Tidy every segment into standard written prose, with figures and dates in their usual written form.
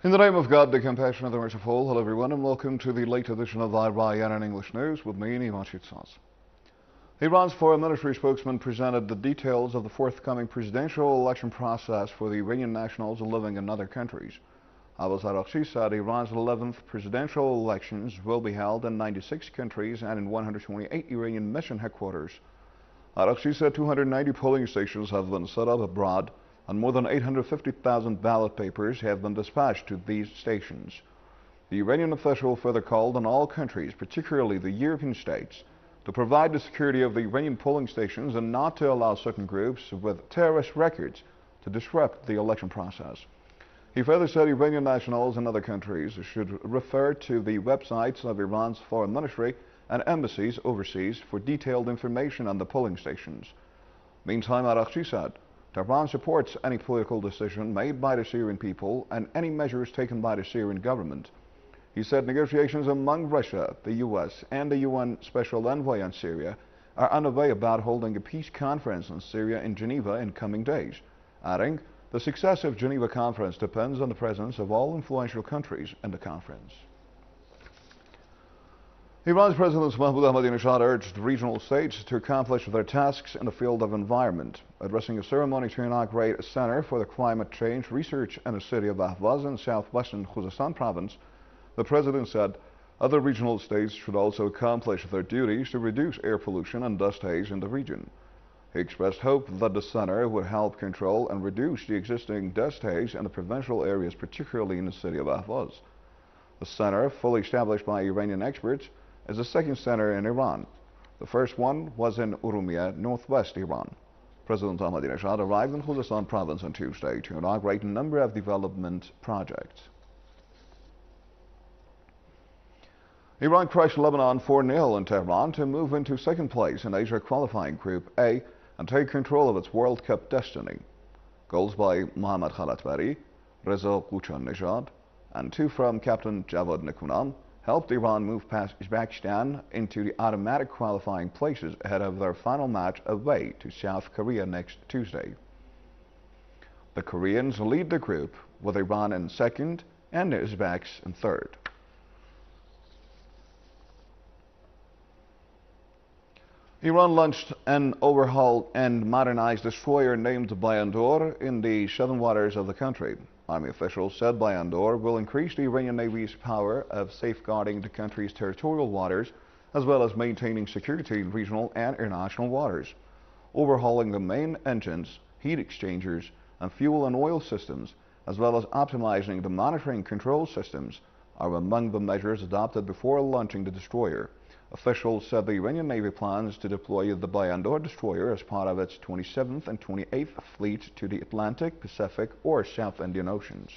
In the name of God, the compassionate, the merciful, hello everyone, and welcome to the late edition of IRIN English News with me, Ivan Shitsas. Iran's foreign ministry spokesman presented the details of the forthcoming presidential election process for the Iranian nationals living in other countries. Abbas Araghchi said Iran's 11th presidential elections will be held in 96 countries and in 128 Iranian mission headquarters. Araghchi said 290 polling stations have been set up abroad, and more than 850,000 ballot papers have been dispatched to these stations. The Iranian official further called on all countries, particularly the European states, to provide the security of the Iranian polling stations and not to allow certain groups with terrorist records to disrupt the election process. He further said Iranian nationals in other countries should refer to the websites of Iran's foreign ministry and embassies overseas for detailed information on the polling stations. Meantime, Araghchi said Tehran supports any political decision made by the Syrian people and any measures taken by the Syrian government. He said negotiations among Russia, the US, and the UN Special Envoy on Syria are underway about holding a peace conference on Syria in Geneva in coming days, adding, the success of Geneva conference depends on the presence of all influential countries in the conference. Iran's President Mahmoud Ahmadinejad urged regional states to accomplish their tasks in the field of environment. Addressing a ceremony to inaugurate a center for the climate change research in the city of Ahvaz in southwestern Khuzestan province, the president said other regional states should also accomplish their duties to reduce air pollution and dust haze in the region. He expressed hope that the center would help control and reduce the existing dust haze in the provincial areas, particularly in the city of Ahvaz. The center, fully established by Iranian experts, is the second center in Iran. The first one was in Urumia, northwest Iran. President Ahmadinejad arrived in Khuzestan province on Tuesday to inaugurate a number of development projects. Iran crushed Lebanon 4-0 in Tehran to move into second place in Asia qualifying Group A and take control of its World Cup destiny. Goals by Mohammad Khalatbari, Reza Ghouchan-Nejad, and two from captain Javad Nikunam helped Iran move past Uzbekistan into the automatic qualifying places ahead of their final match away to South Korea next Tuesday. The Koreans lead the group, with Iran in second and the Uzbeks in third. Iran launched an overhauled and modernized destroyer named Bayandor in the southern waters of the country. Army officials said Bayandor will increase the Iranian Navy's power of safeguarding the country's territorial waters, as well as maintaining security in regional and international waters. Overhauling the main engines, heat exchangers, and fuel and oil systems, as well as optimizing the monitoring control systems, are among the measures adopted before launching the destroyer. Officials said the Iranian Navy plans to deploy the Bayandor destroyer as part of its 27th and 28th fleet to the Atlantic, Pacific, or South Indian Oceans.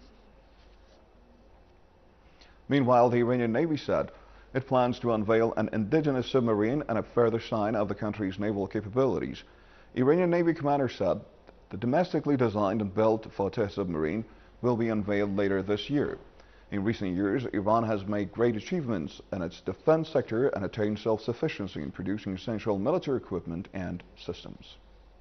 Meanwhile, the Iranian Navy said it plans to unveil an indigenous submarine and a further sign of the country's naval capabilities. Iranian Navy commander said the domestically designed and built Fateh submarine will be unveiled later this year. In recent years, Iran has made great achievements in its defense sector and attained self-sufficiency in producing essential military equipment and systems.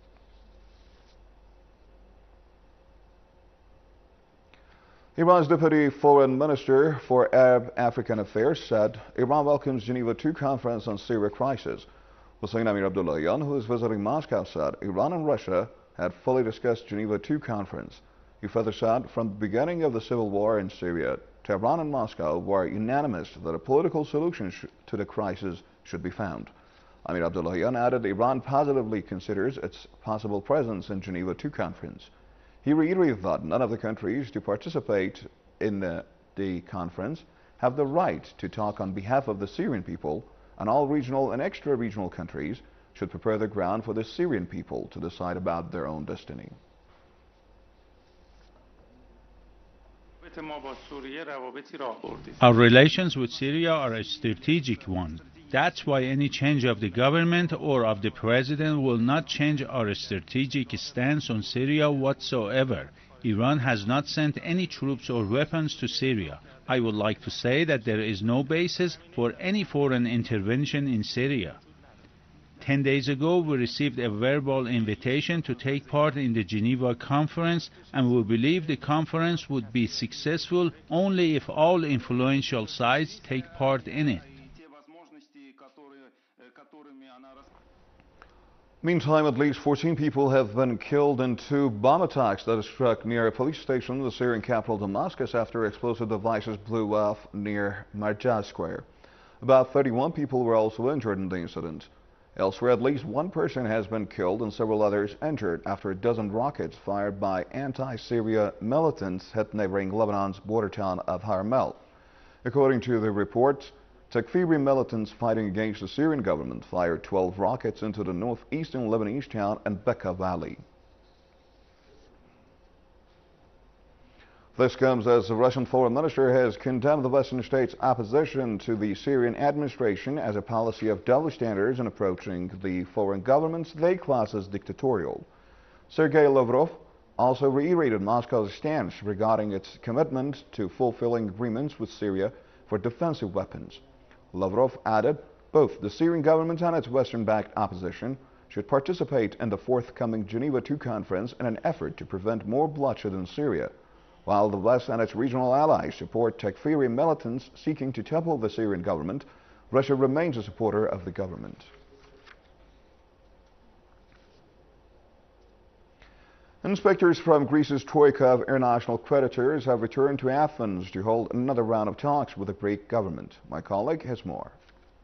Iran's Deputy Foreign Minister for Arab African Affairs said Iran welcomes Geneva II conference on Syria crisis. Hossein Amir Abdullahian, who is visiting Moscow, said Iran and Russia had fully discussed Geneva II conference. He further said from the beginning of the civil war in Syria, Tehran and Moscow were unanimous that a political solution to the crisis should be found. Amir Abdullahian added Iran positively considers its possible presence in Geneva II conference. He reiterated that none of the countries to participate in the conference have the right to talk on behalf of the Syrian people, and all regional and extra-regional countries should prepare the ground for the Syrian people to decide about their own destiny. Our relations with Syria are a strategic one. That's why any change of the government or of the president will not change our strategic stance on Syria whatsoever. Iran has not sent any troops or weapons to Syria. I would like to say that there is no basis for any foreign intervention in Syria. 10 days ago, we received a verbal invitation to take part in the Geneva conference, and we believe the conference would be successful only if all influential sides take part in it. Meantime, at least 14 people have been killed in two bomb attacks that struck near a police station in the Syrian capital Damascus after explosive devices blew off near Marjah Square. About 31 people were also injured in the incident. Elsewhere, at least one person has been killed and several others injured after a dozen rockets fired by anti-Syria militants hit neighboring Lebanon's border town of Harmel. According to the report, Takfiri militants fighting against the Syrian government fired 12 rockets into the northeastern Lebanese town and Bekaa Valley. This comes as the Russian foreign minister has condemned the Western states' opposition to the Syrian administration as a policy of double standards in approaching the foreign governments they class as dictatorial. Sergei Lavrov also reiterated Moscow's stance regarding its commitment to fulfilling agreements with Syria for defensive weapons. Lavrov added both the Syrian government and its Western-backed opposition should participate in the forthcoming Geneva II conference in an effort to prevent more bloodshed in Syria, while the West and its regional allies support Takfiri militants seeking to topple the Syrian government. Russia remains a supporter of the government. Inspectors from Greece's Troika of international creditors have returned to Athens to hold another round of talks with the Greek government. My colleague has more.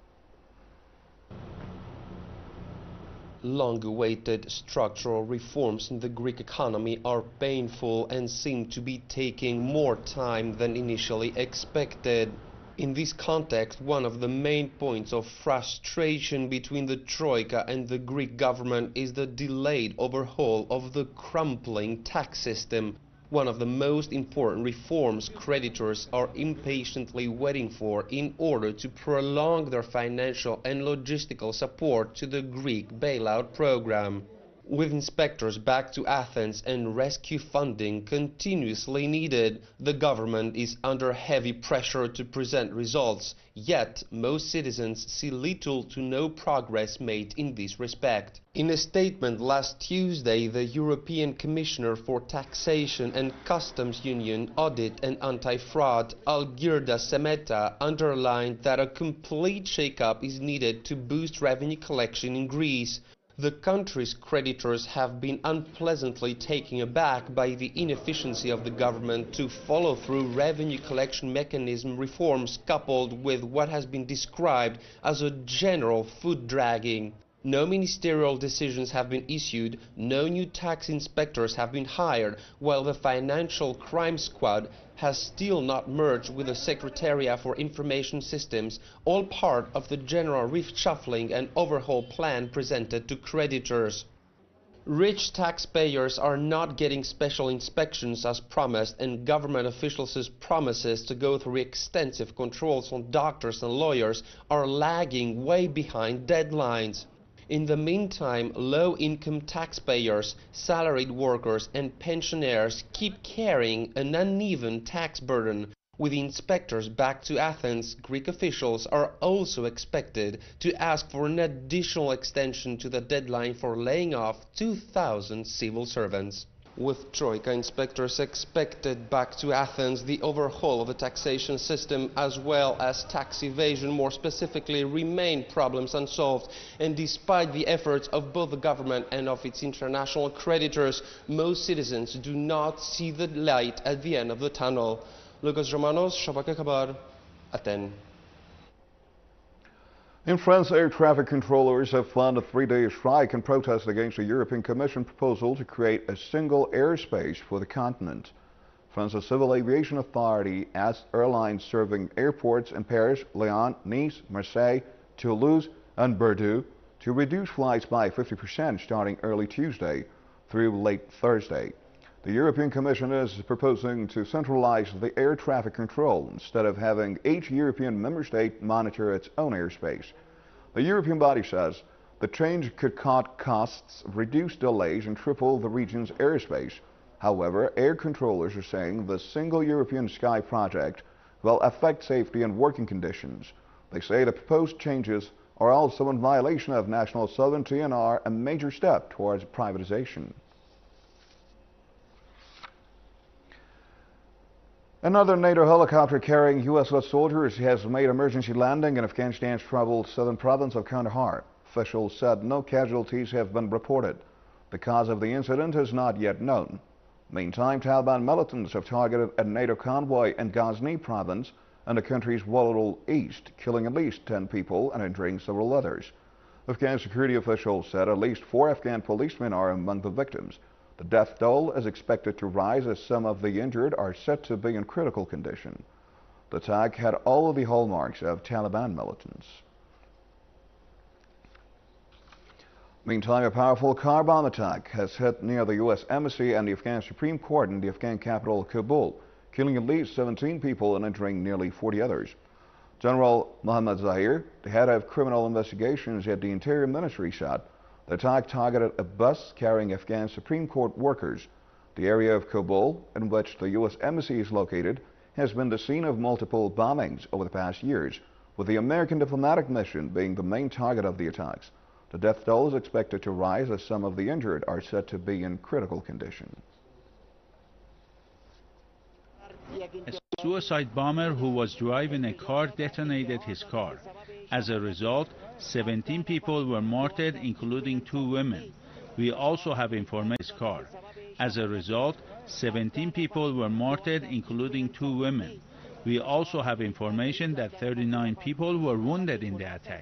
Long-awaited structural reforms in the Greek economy are painful and seem to be taking more time than initially expected. In this context, one of the main points of frustration between the Troika and the Greek government is the delayed overhaul of the crumbling tax system, one of the most important reforms creditors are impatiently waiting for in order to prolong their financial and logistical support to the Greek bailout program. With inspectors back to Athens and rescue funding continuously needed, the government is under heavy pressure to present results, yet most citizens see little to no progress made in this respect. In a statement last Tuesday, the European Commissioner for Taxation and Customs Union, Audit and Anti-Fraud, Algirdas Semeta, underlined that a complete shake-up is needed to boost revenue collection in Greece. The country's creditors have been unpleasantly taken aback by the inefficiency of the government to follow through revenue collection mechanism reforms coupled with what has been described as a general foot dragging. No ministerial decisions have been issued, no new tax inspectors have been hired, while the Financial Crime Squad has still not merged with the Secretariat for Information Systems, all part of the general reshuffling and overhaul plan presented to creditors. Rich taxpayers are not getting special inspections as promised, and government officials' promises to go through extensive controls on doctors and lawyers are lagging way behind deadlines. In the meantime, low-income taxpayers, salaried workers and pensioners keep carrying an uneven tax burden. With inspectors back to Athens, Greek officials are also expected to ask for an additional extension to the deadline for laying off 2,000 civil servants. With Troika inspectors expected back to Athens, the overhaul of the taxation system as well as tax evasion more specifically remain problems unsolved, and despite the efforts of both the government and of its international creditors, most citizens do not see the light at the end of the tunnel. Lucas Romanos, Shabaka Kabar, Athens. In France, air traffic controllers have planned a 3-day strike in protest against the European Commission proposal to create a single airspace for the continent. France's Civil Aviation Authority asked airlines serving airports in Paris, Lyon, Nice, Marseille, Toulouse and Bordeaux to reduce flights by 50% starting early Tuesday through late Thursday. The European Commission is proposing to centralize the air traffic control instead of having each European member state monitor its own airspace. The European body says the change could cut costs, reduce delays and triple the region's airspace. However, air controllers are saying the Single European Sky project will affect safety and working conditions. They say the proposed changes are also in violation of national sovereignty and are a major step towards privatization. Another NATO helicopter carrying U.S.-led soldiers has made emergency landing in Afghanistan's troubled southern province of Kandahar. Officials said no casualties have been reported. The cause of the incident is not yet known. Meantime, Taliban militants have targeted a NATO convoy in Ghazni province and the country's volatile east, killing at least 10 people and injuring several others. Afghan security officials said at least 4 Afghan policemen are among the victims. The death toll is expected to rise as some of the injured are said to be in critical condition. The attack had all of the hallmarks of Taliban militants. Meantime, a powerful car bomb attack has hit near the U.S. Embassy and the Afghan Supreme Court in the Afghan capital, Kabul, killing at least 17 people and injuring nearly 40 others. General Mohammad Zahir, the head of criminal investigations at the Interior Ministry, said the attack targeted a bus carrying Afghan Supreme Court workers. The area of Kabul, in which the U.S. Embassy is located, has been the scene of multiple bombings over the past years, with the American diplomatic mission being the main target of the attacks. The death toll is expected to rise as some of the injured are said to be in critical condition. A suicide bomber who was driving a car detonated his car. As a result, 17 people were martyred, including 2 women. We also have information his car. As a result, 17 people were martyred, including 2 women. We also have information that 39 people were wounded in the attack.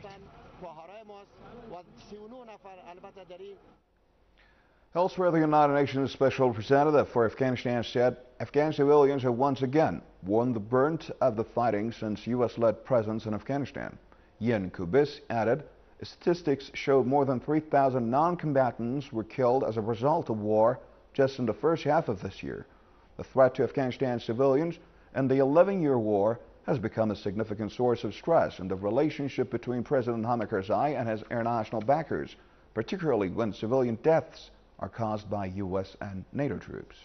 Elsewhere, the United Nations Special Representative for Afghanistan said Afghan civilians have once again borne the brunt of the fighting since U.S.-led presence in Afghanistan. Jens Kubis added, statistics showed more than 3,000 non-combatants were killed as a result of war just in the first half of this year. The threat to Afghanistan civilians and the 11-year war has become a significant source of stress in the relationship between President Hamid Karzai and his international backers, particularly when civilian deaths are caused by U.S. and NATO troops.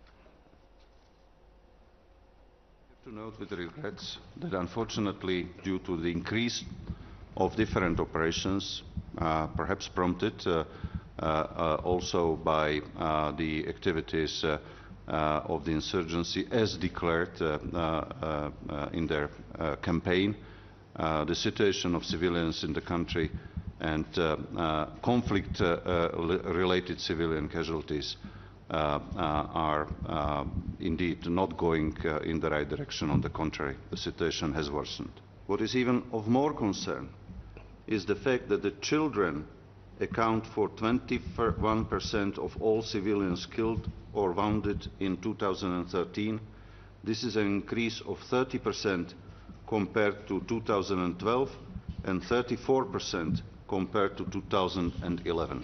To note with regrets that unfortunately, due to the increase of different operations, perhaps prompted also by the activities of the insurgency as declared in their campaign, the situation of civilians in the country and conflict-related civilian casualties are indeed not going in the right direction. On the contrary, the situation has worsened. What is even of more concern is the fact that the children account for 21% of all civilians killed or wounded in 2013. This is an increase of 30% compared to 2012 and 34% compared to 2011.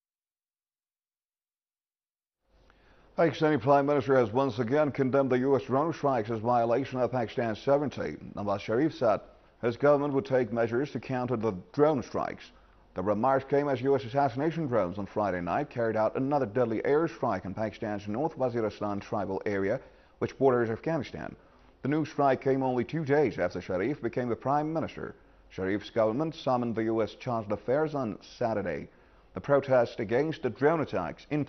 Pakistani Prime Minister has once again condemned the U.S. drone strikes as violation of Pakistan's sovereignty. Nawaz Sharif said his government would take measures to counter the drone strikes. The remarks came as U.S. assassination drones on Friday night carried out another deadly airstrike in Pakistan's North Waziristan tribal area, which borders Afghanistan. The new strike came only 2 days after Sharif became the Prime Minister. Sharif's government summoned the U.S. Chancellor Affairs on Saturday. In protest against the drone attacks. In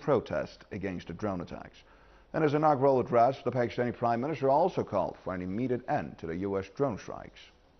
his inaugural address, the Pakistani Prime Minister also called for an immediate end to the U.S. drone strikes.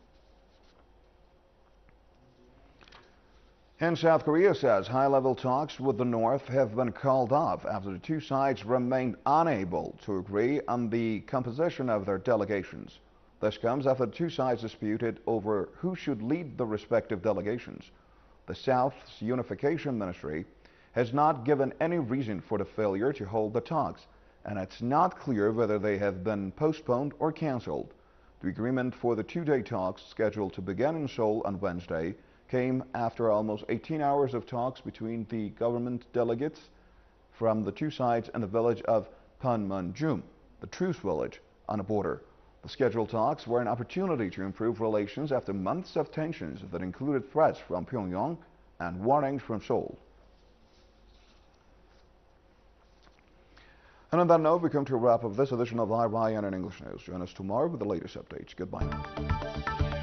And South Korea says high-level talks with the North have been called off after the two sides remained unable to agree on the composition of their delegations. This comes after the two sides disputed over who should lead the respective delegations. The South's Unification Ministry has not given any reason for the failure to hold the talks, and it's not clear whether they have been postponed or cancelled. The agreement for the two-day talks, scheduled to begin in Seoul on Wednesday, came after almost 18 hours of talks between the government delegates from the two sides and the village of Panmunjom, the truce village on the border. The scheduled talks were an opportunity to improve relations after months of tensions that included threats from Pyongyang and warnings from Seoul. And on that note, we come to a wrap of this edition of IRIN English News. Join us tomorrow with the latest updates. Goodbye now.